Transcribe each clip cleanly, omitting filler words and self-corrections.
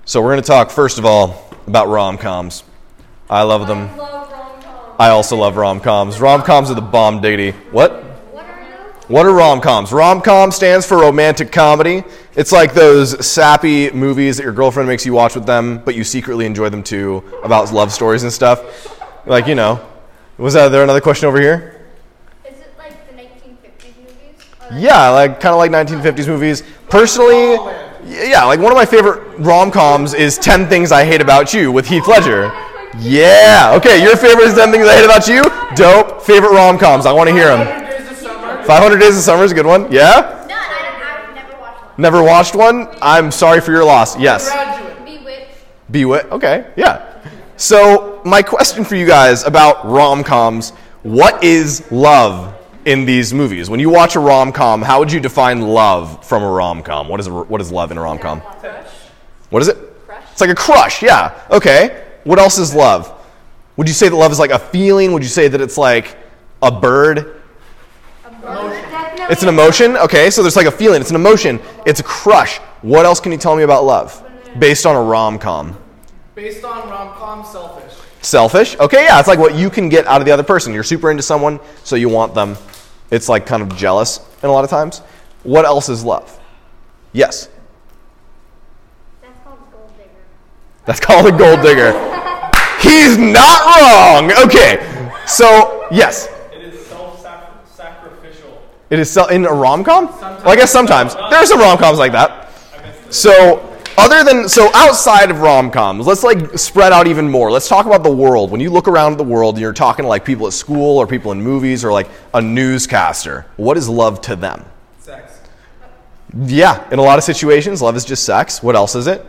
So we're going to talk, first of all, about rom-coms. I love them. I love rom-coms. I also love rom-coms. Rom-coms are the bomb diggity. What? What are those? What are rom-coms? Rom-com stands for romantic comedy. It's like those sappy movies that your girlfriend makes you watch with them, but you secretly enjoy them too, about love stories and stuff. Like, you know. Was there another question over here? Is it like the 1950s movies? Yeah, like kind of like 1950s movies. Personally, yeah, like one of my favorite rom-coms is 10 Things I Hate About You with Heath Ledger. Yeah, okay, your favorite is 10 Things I Hate About You? Dope. Favorite rom-coms, I want to hear them. 500 Days of Summer is a good one. Yeah? No, I've never watched one. Never watched one? I'm sorry for your loss. Yes. Bewitched. Bewitched. Okay, yeah. So my question for you guys about rom-coms, what is love in these movies? When you watch a rom-com, how would you define love from a rom-com? What is love in a rom-com? What is it? Crush. It's like a crush, yeah. Okay. What else is love? Would you say that love is like a feeling? Would you say that it's like a bird? It's an emotion? Okay, so there's like a feeling. It's an emotion. It's a crush. What else can you tell me about love based on a rom-com? Based on rom-com, selfish. Selfish? Okay, yeah, it's like what you can get out of the other person. You're super into someone, so you want them. It's like kind of jealous in a lot of times. What else is love? Yes? That's called Gold Digger. That's called a gold digger. He's not wrong! Okay, so, yes. It is self-sacrificial. It is in a rom-com? Well, I guess sometimes. There are some rom-coms like that. So, outside of rom-coms, let's like spread out even more. Let's talk about the world. When you look around at the world and you're talking to like people at school or people in movies or like a newscaster, what is love to them? Sex. Yeah, in a lot of situations, love is just sex. What else is it?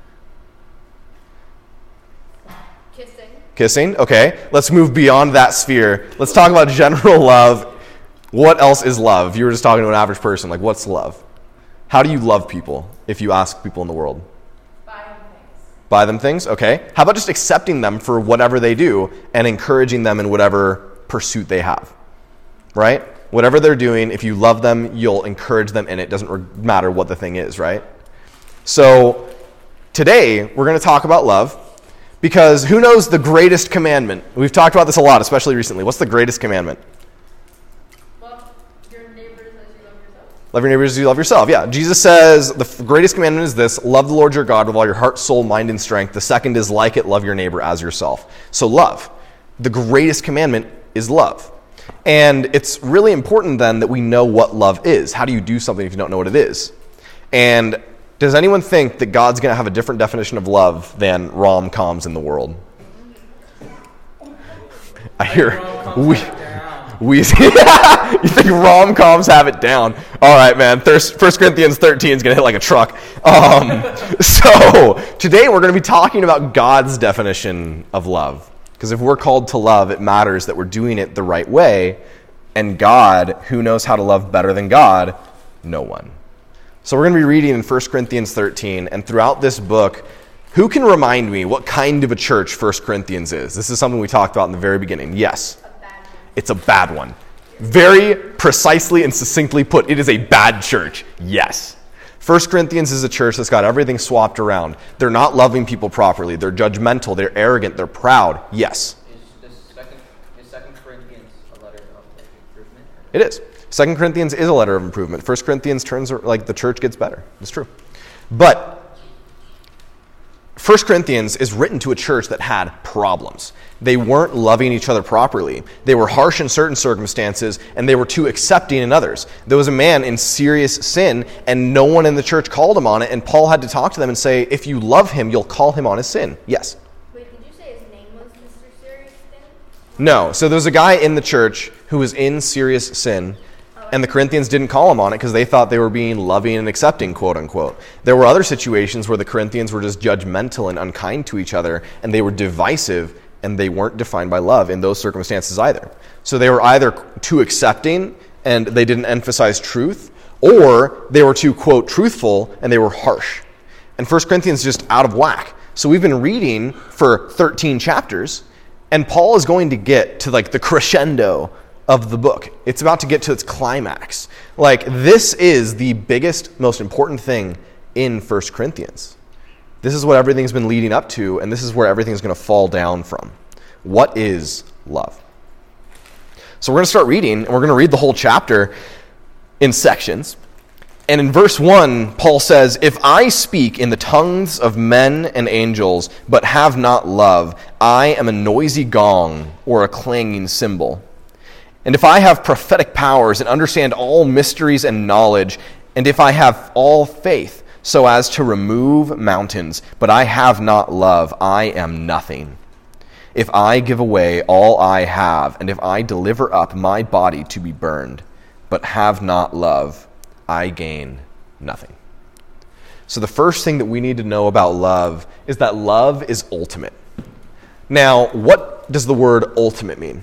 Kissing. Kissing? Okay, let's move beyond that sphere. Let's talk about general love. What else is love? If you were just talking to an average person, like what's love? How do you love people if you ask people in the world? Buy them things. Buy them things? Okay. How about just accepting them for whatever they do and encouraging them in whatever pursuit they have? Right? Whatever they're doing, if you love them, you'll encourage them in it. Doesn't matter what the thing is, right? So today, we're going to talk about love because who knows the greatest commandment? We've talked about this a lot, especially recently. What's the greatest commandment? Love your neighbors as you love yourself. Yeah, Jesus says the greatest commandment is this: love the Lord your God with all your heart, soul, mind, and strength. The second is like it: love your neighbor as yourself. So love. The greatest commandment is love. And it's really important then that we know what love is. How do you do something if you don't know what it is? And does anyone think that God's going to have a different definition of love than rom-coms in the world? I hear you think rom-coms have it down. All right, man. 1 Corinthians 13 is going to hit like a truck. So today we're going to be talking about God's definition of love. Because if we're called to love, it matters that we're doing it the right way. And God, who knows how to love better than God? No one. So we're going to be reading in 1 Corinthians 13. And throughout this book, who can remind me what kind of a church 1 Corinthians is? This is something we talked about in the very beginning. Yes. It's a bad one. Very precisely and succinctly put, it is a bad church. Yes. 1 Corinthians is a church that's got everything swapped around. They're not loving people properly. They're judgmental. They're arrogant. They're proud. Yes. Is 2 Corinthians a letter of improvement? It is. 2 Corinthians is a letter of improvement. 1 Corinthians turns like the church gets better. It's true. But 1 Corinthians is written to a church that had problems. They weren't loving each other properly. They were harsh in certain circumstances, and they were too accepting in others. There was a man in serious sin, and no one in the church called him on it, and Paul had to talk to them and say, if you love him, you'll call him on his sin. Yes? Wait, did you say his name was Mr. Serious Sin? No. So there's a guy in the church who was in serious sin, and the Corinthians didn't call him on it because they thought they were being loving and accepting, quote unquote. There were other situations where the Corinthians were just judgmental and unkind to each other, and they were divisive, and they weren't defined by love in those circumstances either. So they were either too accepting and they didn't emphasize truth, or they were too, quote, truthful and they were harsh. And 1 Corinthians is just out of whack. So we've been reading for 13 chapters, and Paul is going to get to like the crescendo of the book. It's about to get to its climax. Like, this is the biggest, most important thing in 1 Corinthians. This is what everything's been leading up to, and this is where everything's going to fall down from. What is love? So we're going to start reading, and we're going to read the whole chapter in sections. And in verse 1, Paul says, "If I speak in the tongues of men and angels, but have not love, I am a noisy gong or a clanging cymbal. And if I have prophetic powers and understand all mysteries and knowledge, and if I have all faith so as to remove mountains, but I have not love, I am nothing. If I give away all I have, and if I deliver up my body to be burned, but have not love, I gain nothing." So the first thing that we need to know about love is that love is ultimate. Now, what does the word ultimate mean?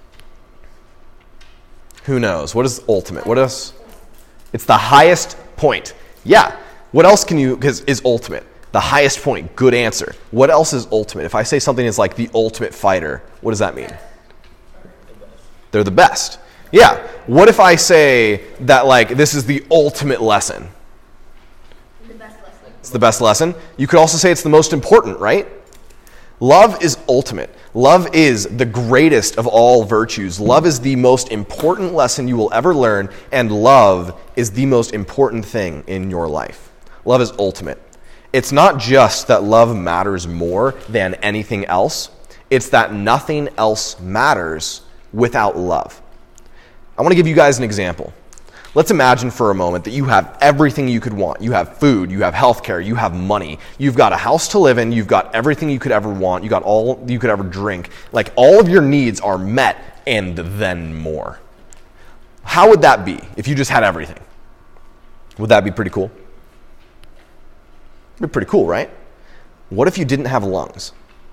Who knows? What is ultimate? What is? It's the highest point. Yeah. What else is ultimate? The highest point. Good answer. What else is ultimate? If I say something is like the ultimate fighter, what does that mean? They're the best. Yeah. What if I say that like this is the ultimate lesson? The best lesson. It's the best lesson. You could also say it's the most important, right? Love is ultimate. Love is the greatest of all virtues. Love is the most important lesson you will ever learn, and love is the most important thing in your life. Love is ultimate. It's not just that love matters more than anything else. It's that nothing else matters without love. I want to give you guys an example. Let's imagine for a moment that you have everything you could want. You have food, you have healthcare, you have money, you've got a house to live in, you've got everything you could ever want, you got all you could ever drink. Like all of your needs are met and then more. How would that be if you just had everything? Would that be pretty cool? It'd be pretty cool, right? What if you didn't have lungs?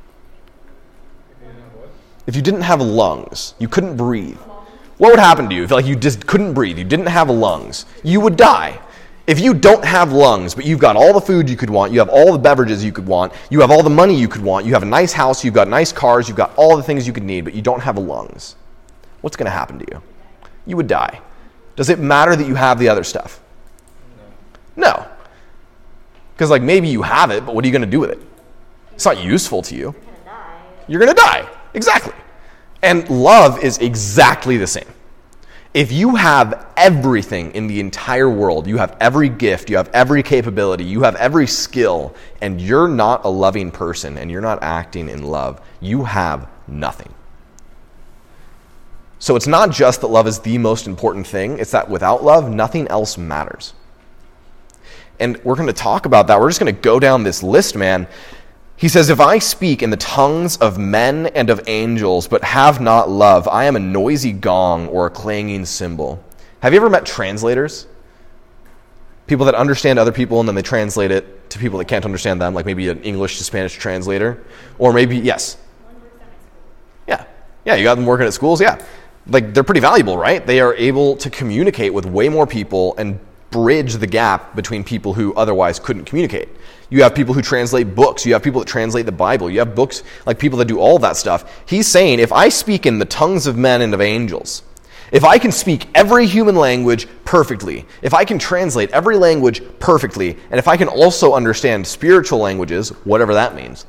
If you didn't have lungs, you couldn't breathe. What would happen to you if you just couldn't breathe? You didn't have lungs. You would die. If you don't have lungs, but you've got all the food you could want, you have all the beverages you could want, you have all the money you could want, you have a nice house, you've got nice cars, you've got all the things you could need, but you don't have lungs, what's going to happen to you? You would die. Does it matter that you have the other stuff? No. Because maybe you have it, but what are you going to do with it? It's not useful to you. You're gonna die. You're going to die. Exactly. And love is exactly the same. If you have everything in the entire world, you have every gift, you have every capability, you have every skill, and you're not a loving person and you're not acting in love, you have nothing. So it's not just that love is the most important thing, it's that without love, nothing else matters. And we're going to talk about that. We're just going to go down this list, man. He says, "If I speak in the tongues of men and of angels, but have not love, I am a noisy gong or a clanging cymbal." Have you ever met translators? People that understand other people and then they translate it to people that can't understand them, like maybe an English to Spanish translator. Or maybe, yes. Yeah. Yeah, you got them working at schools, yeah. They're pretty valuable, right? They are able to communicate with way more people and bridge the gap between people who otherwise couldn't communicate. You have people who translate books. You have people that translate the Bible. You have books, people that do all that stuff. He's saying, if I speak in the tongues of men and of angels, if I can speak every human language perfectly, if I can translate every language perfectly, and if I can also understand spiritual languages, whatever that means,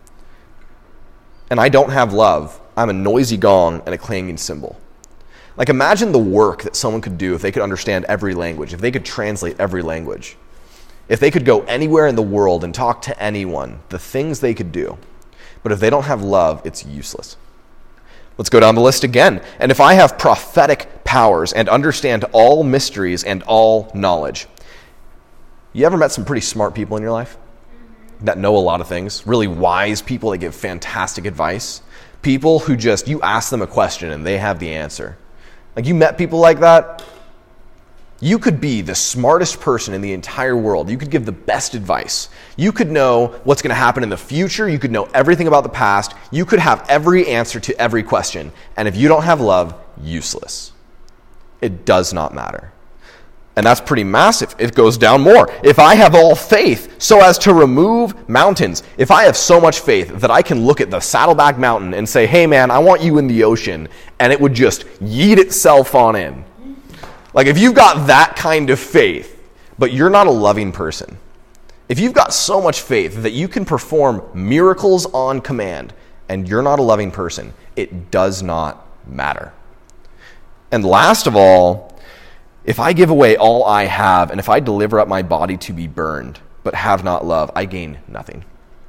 and I don't have love, I'm a noisy gong and a clanging cymbal. Imagine the work that someone could do if they could understand every language, if they could translate every language. If they could go anywhere in the world and talk to anyone, the things they could do. But if they don't have love, it's useless. Let's go down the list again. "And if I have prophetic powers and understand all mysteries and all knowledge." You ever met some pretty smart people in your life that know a lot of things? Really wise people that give fantastic advice? People who you ask them a question and they have the answer. You met people like that? You could be the smartest person in the entire world. You could give the best advice. You could know what's going to happen in the future. You could know everything about the past. You could have every answer to every question. And if you don't have love, useless. It does not matter. And that's pretty massive. It goes down more. "If I have all faith so as to remove mountains," if I have so much faith that I can look at the Saddleback Mountain and say, "Hey man, I want you in the ocean," and it would just yeet itself on in. If you've got that kind of faith, but you're not a loving person, If you've got so much faith that you can perform miracles on command and you're not a loving person, it does not matter. And last of all, if I give away all I have and if I deliver up my body to be burned but have not love, I gain nothing.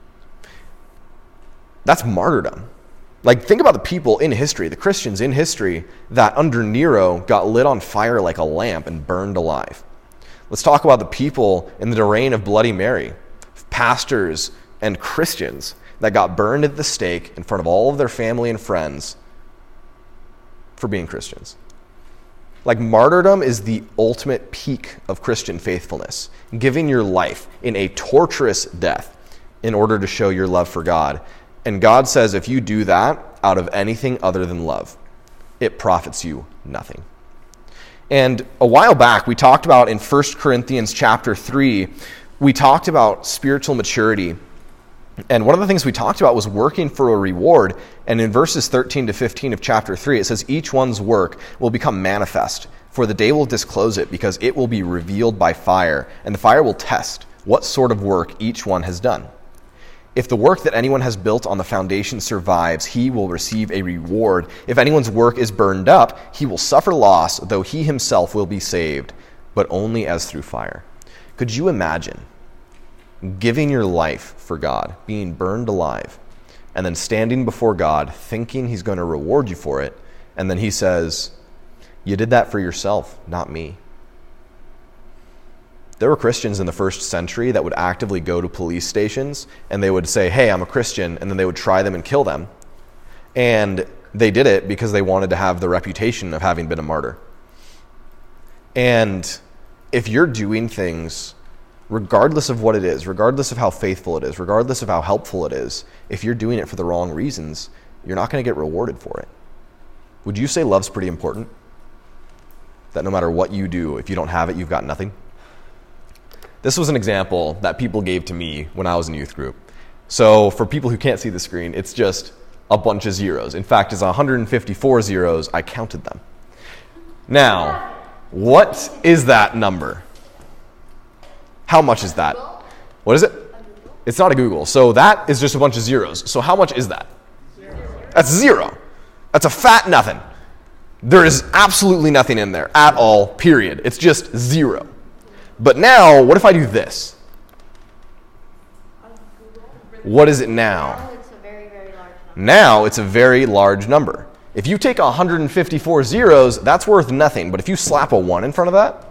That's martyrdom. Like, think about the people in history, the Christians in history, that under Nero got lit on fire like a lamp and burned alive. Let's talk about the people in the reign of Bloody Mary, pastors and Christians that got burned at the stake in front of all of their family and friends for being Christians. Like, martyrdom is the ultimate peak of Christian faithfulness, giving your life in a torturous death in order to show your love for God. And God says if you do that out of anything other than love, it profits you nothing. And a while back, we talked about in 1 Corinthians chapter 3, we talked about spiritual maturity. And one of the things we talked about was working for a reward. And in verses 13 to 15 of chapter 3, it says, each one's work will become manifest, for the day will disclose it, because it will be revealed by fire, and the fire will test what sort of work each one has done. If the work that anyone has built on the foundation survives, he will receive a reward. If anyone's work is burned up, he will suffer loss, though he himself will be saved, but only as through fire. Could you imagine giving your life for God, being burned alive, and then standing before God thinking he's going to reward you for it, and then he says, you did that for yourself, not me? There were Christians in the first century that would actively go to police stations and they would say, hey, I'm a Christian, and then they would try them and kill them. And they did it because they wanted to have the reputation of having been a martyr. And if you're doing things, regardless of what it is, regardless of how faithful it is, regardless of how helpful it is, if you're doing it for the wrong reasons, you're not going to get rewarded for it. Would you say love's pretty important? That no matter what you do, if you don't have it, you've got nothing? This was an example that people gave to me when I was in youth group. So for people who can't see the screen, it's just a bunch of zeros. In fact, it's 154 zeros. I counted them. Now, what is that number? How much is that? What is it? It's not a Google. So that is just a bunch of zeros. So how much is that? That's zero. That's a fat nothing. There is absolutely nothing in there at all, period. It's just zero. But now, what if I do this? What is it now? It's a very, very large number. Now it's a very large number. If you take 154 zeros, that's worth nothing. But if you slap a 1 in front of that,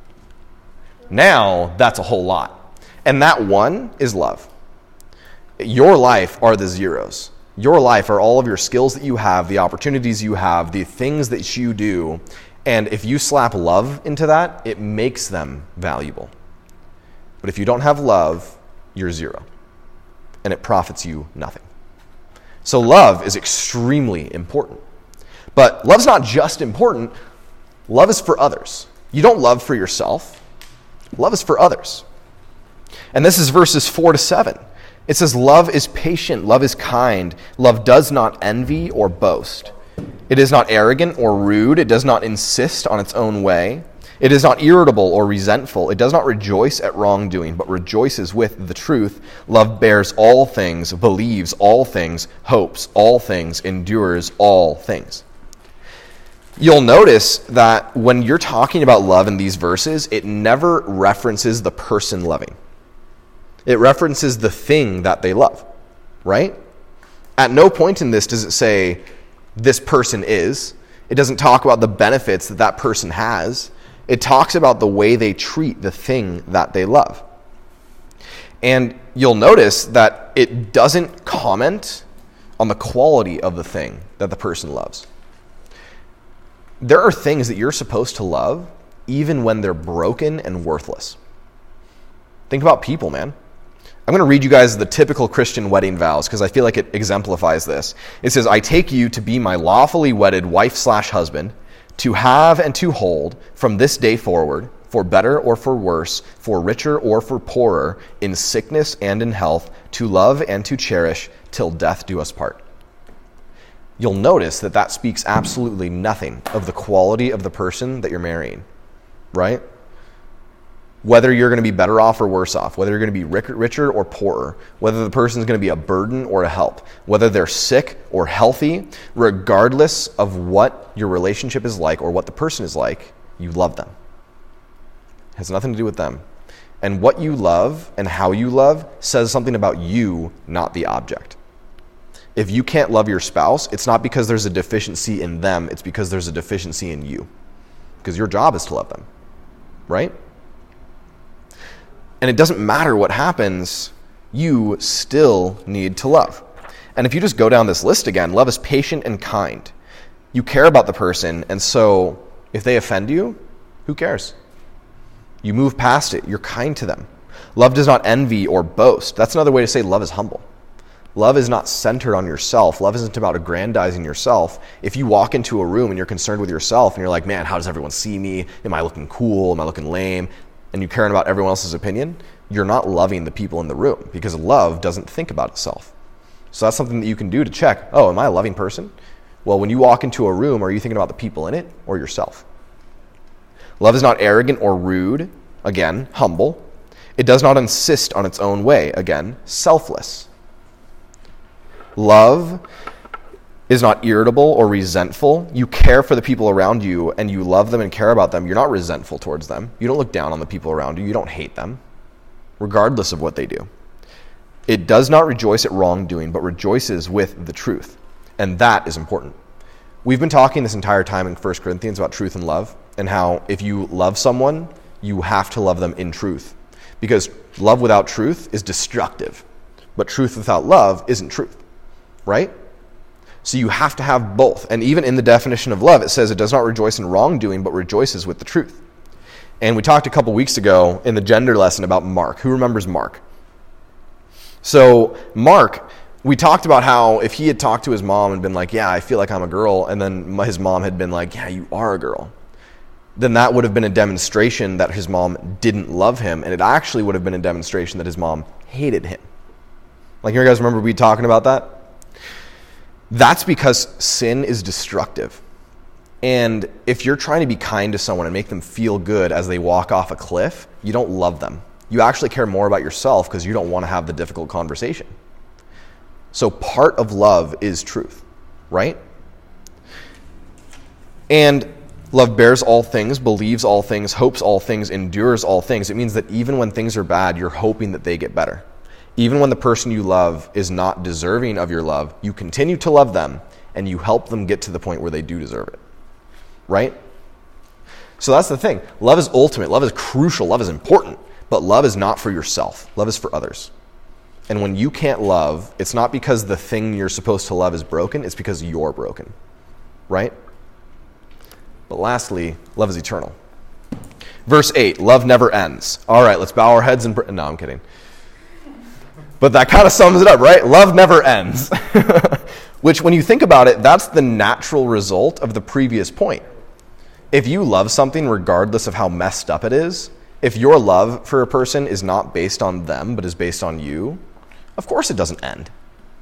now that's a whole lot. And that 1 is love. Your life are the zeros. Your life are all of your skills that you have, the opportunities you have, the things that you do. And if you slap love into that, it makes them valuable. But if you don't have love, you're zero. And it profits you nothing. So love is extremely important. But love's not just important. Love is for others. You don't love for yourself. Love is for others. And this is verses 4 to 7. It says, love is patient, love is kind, love does not envy or boast. It is not arrogant or rude. It does not insist on its own way. It is not irritable or resentful. It does not rejoice at wrongdoing, but rejoices with the truth. Love bears all things, believes all things, hopes all things, endures all things. You'll notice that when you're talking about love in these verses, it never references the person loving. It references the thing that they love, right? At no point in this does it say, this person is. It doesn't talk about the benefits that that person has. It talks about the way they treat the thing that they love. And you'll notice that it doesn't comment on the quality of the thing that the person loves. There are things that you're supposed to love even when they're broken and worthless. Think about people, man. I'm going to read you guys the typical Christian wedding vows because I feel like it exemplifies this. It says, I take you to be my lawfully wedded wife/husband, to have and to hold from this day forward, for better or for worse, for richer or for poorer, in sickness and in health, to love and to cherish till death do us part. You'll notice that that speaks absolutely nothing of the quality of the person that you're marrying, right? whether you're going to be better off or worse off, whether you're going to be richer or poorer, whether the person's going to be a burden or a help, whether they're sick or healthy, regardless of what your relationship is like or what the person is like, you love them. It has nothing to do with them. And what you love and how you love says something about you, not the object. If you can't love your spouse, it's not because there's a deficiency in them, it's because there's a deficiency in you. Because your job is to love them, right? And it doesn't matter what happens, you still need to love. And if you just go down this list again, love is patient and kind. You care about the person, and so if they offend you, who cares? You move past it. You're kind to them. Love does not envy or boast. That's another way to say love is humble. Love is not centered on yourself. Love isn't about aggrandizing yourself. If you walk into a room and you're concerned with yourself and you're like, man, how does everyone see me? Am I looking cool? Am I looking lame? And you care about everyone else's opinion, you're not loving the people in the room because love doesn't think about itself. So that's something that you can do to check, oh, am I a loving person? Well, when you walk into a room, are you thinking about the people in it or yourself? Love is not arrogant or rude, again, humble. It does not insist on its own way, again, selfless. Love is not irritable or resentful. You care for the people around you and you love them and care about them. You're not resentful towards them. You don't look down on the people around you. You don't hate them, regardless of what they do. It does not rejoice at wrongdoing, but rejoices with the truth. And that is important. We've been talking this entire time in 1 Corinthians about truth and love, and how if you love someone, you have to love them in truth. Because love without truth is destructive, but truth without love isn't truth, right? So you have to have both. And even in the definition of love, it says it does not rejoice in wrongdoing, but rejoices with the truth. And we talked a couple weeks ago in the gender lesson about Mark. Who remembers Mark? So Mark, we talked about how if he had talked to his mom and been like, yeah, I feel like I'm a girl, and then his mom had been like, yeah, you are a girl, then that would have been a demonstration that his mom didn't love him, and it actually would have been a demonstration that his mom hated him. Like, you guys remember we talking about that? That's because sin is destructive. And if you're trying to be kind to someone and make them feel good as they walk off a cliff, you don't love them. You actually care more about yourself because you don't want to have the difficult conversation. So part of love is truth, right? And love bears all things, believes all things, hopes all things, endures all things. It means that even when things are bad, you're hoping that they get better. Even when the person you love is not deserving of your love, you continue to love them and you help them get to the point where they do deserve it, right? So that's the thing. Love is ultimate. Love is crucial. Love is important. But love is not for yourself. Love is for others. And when you can't love, it's not because the thing you're supposed to love is broken. It's because you're broken, right? But lastly, love is eternal. Verse 8, love never ends. All right, let's bow our heads and... No, I'm kidding. But that kind of sums it up, right? Love never ends. Which, when you think about it, that's the natural result of the previous point. If you love something regardless of how messed up it is, if your love for a person is not based on them but is based on you, of course it doesn't end.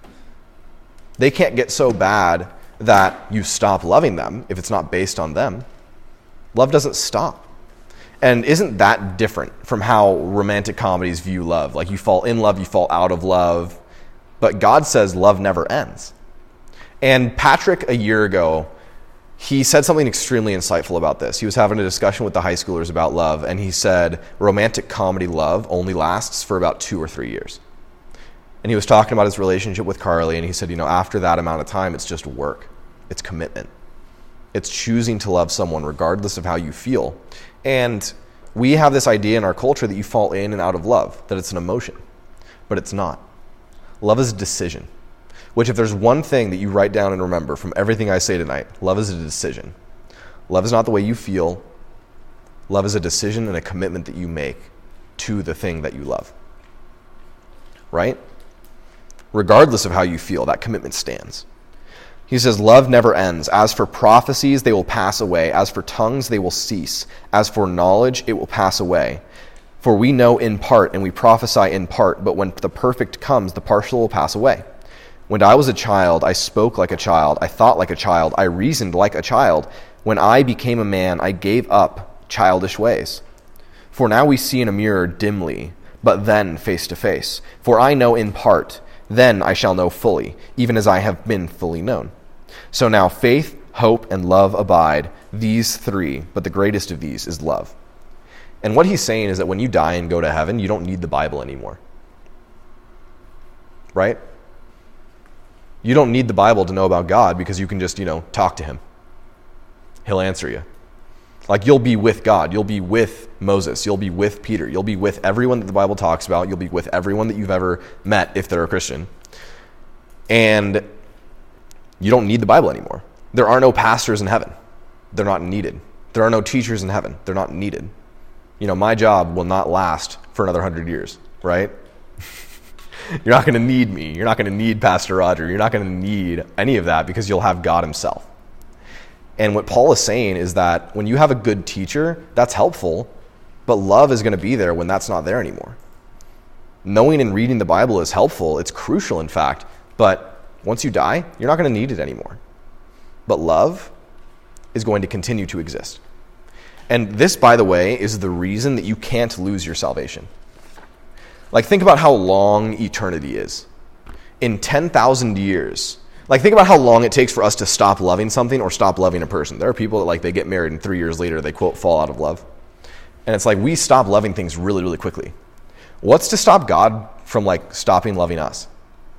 They can't get so bad that you stop loving them if it's not based on them. Love doesn't stop. And isn't that different from how romantic comedies view love? Like, you fall in love, you fall out of love. But God says love never ends. And Patrick, a year ago, he said something extremely insightful about this. He was having a discussion with the high schoolers about love, and he said romantic comedy love only lasts for about 2 or 3 years. And he was talking about his relationship with Carly, and he said, after that amount of time, it's just work. It's commitment. It's choosing to love someone regardless of how you feel. And we have this idea in our culture that you fall in and out of love, that it's an emotion. But it's not. Love is a decision. Which, if there's one thing that you write down and remember from everything I say tonight, love is a decision. Love is not the way you feel. Love is a decision and a commitment that you make to the thing that you love. Right? Regardless of how you feel, that commitment stands. He says, love never ends. As for prophecies, they will pass away. As for tongues, they will cease. As for knowledge, it will pass away. For we know in part and we prophesy in part, but when the perfect comes, the partial will pass away. When I was a child, I spoke like a child. I thought like a child. I reasoned like a child. When I became a man, I gave up childish ways. For now we see in a mirror dimly, but then face to face. For I know in part, then I shall know fully, even as I have been fully known. So now faith, hope, and love abide, these three, but the greatest of these is love. And what he's saying is that when you die and go to heaven, you don't need the Bible anymore. Right? You don't need the Bible to know about God because you can just, talk to him. He'll answer you. Like, you'll be with God. You'll be with Moses. You'll be with Peter. You'll be with everyone that the Bible talks about. You'll be with everyone that you've ever met if they're a Christian. And you don't need the Bible anymore. There are no pastors in heaven. They're not needed. There are no teachers in heaven. They're not needed. My job will not last for another 100 years, right? You're not going to need me. You're not going to need Pastor Roger. You're not going to need any of that because you'll have God himself. And what Paul is saying is that when you have a good teacher, that's helpful, but love is going to be there when that's not there anymore. Knowing and reading the Bible is helpful. It's crucial, in fact, but once you die, you're not going to need it anymore. But love is going to continue to exist. And this, by the way, is the reason that you can't lose your salvation. Like, think about how long eternity is. In 10,000 years, think about how long it takes for us to stop loving something or stop loving a person. There are people that, they get married and 3 years later they, quote, fall out of love. And it's like we stop loving things really, really quickly. What's to stop God from, stopping loving us?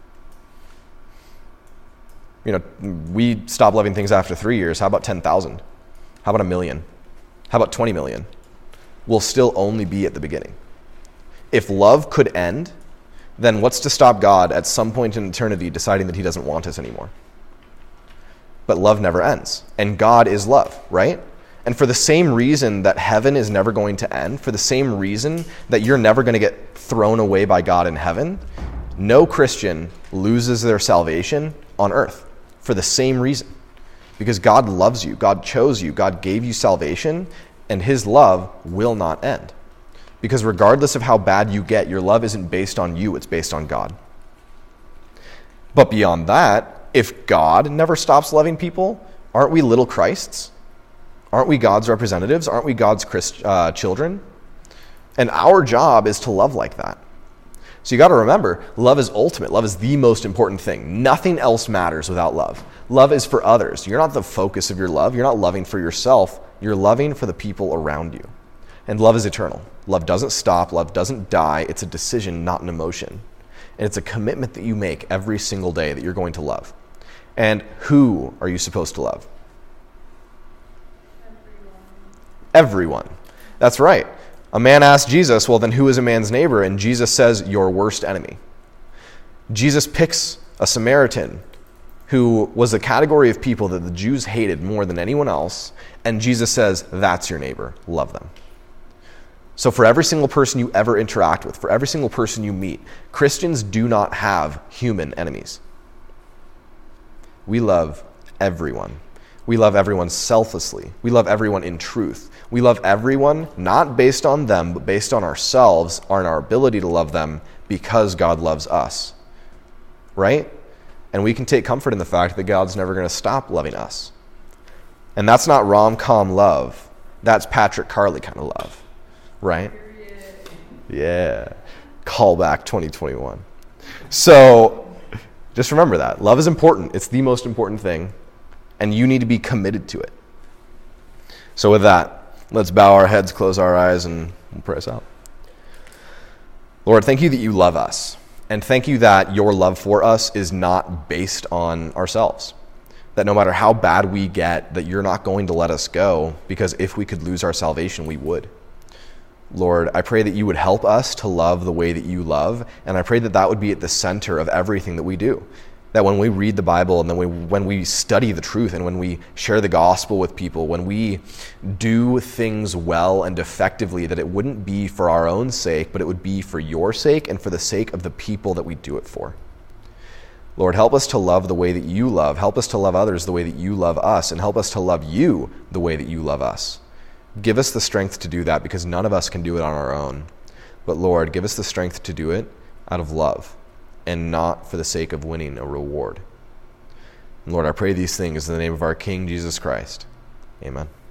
We stop loving things after 3 years. How about 10,000? How about 1 million? How about 20 million? We'll still only be at the beginning. If love could end, then what's to stop God at some point in eternity deciding that he doesn't want us anymore? But love never ends. And God is love, right? And for the same reason that heaven is never going to end, for the same reason that you're never going to get thrown away by God in heaven, no Christian loses their salvation on earth for the same reason. Because God loves you. God chose you. God gave you salvation, and his love will not end. Because regardless of how bad you get, your love isn't based on you, it's based on God. But beyond that, if God never stops loving people, aren't we little Christs? Aren't we God's representatives? Aren't we God's children? And our job is to love like that. So you got to remember, love is ultimate. Love is the most important thing. Nothing else matters without love. Love is for others. You're not the focus of your love. You're not loving for yourself. You're loving for the people around you. And love is eternal. Love doesn't stop. Love doesn't die. It's a decision, not an emotion. And it's a commitment that you make every single day that you're going to love. And who are you supposed to love? Everyone. That's right. A man asked Jesus, well, then who is a man's neighbor? And Jesus says, your worst enemy. Jesus picks a Samaritan who was a category of people that the Jews hated more than anyone else. And Jesus says, that's your neighbor. Love them. So for every single person you ever interact with, for every single person you meet, Christians do not have human enemies. We love everyone. We love everyone selflessly. We love everyone in truth. We love everyone not based on them, but based on ourselves, on our ability to love them because God loves us. Right? And we can take comfort in the fact that God's never going to stop loving us. And that's not rom-com love. That's Patrick Carley kind of love. Right? Yeah. Callback 2021. So just remember that. Love is important. It's the most important thing. And you need to be committed to it. So with that, let's bow our heads, close our eyes, and we'll pray us out. Lord, thank you that you love us. And thank you that your love for us is not based on ourselves. That no matter how bad we get, that you're not going to let us go, because if we could lose our salvation, we would. Lord, I pray that you would help us to love the way that you love, and I pray that that would be at the center of everything that we do. That when we read the Bible and then when we study the truth and when we share the gospel with people, when we do things well and effectively, that it wouldn't be for our own sake, but it would be for your sake and for the sake of the people that we do it for. Lord, help us to love the way that you love. Help us to love others the way that you love us, and help us to love you the way that you love us. Give us the strength to do that, because none of us can do it on our own. But Lord, give us the strength to do it out of love and not for the sake of winning a reward. And Lord, I pray these things in the name of our King, Jesus Christ. Amen.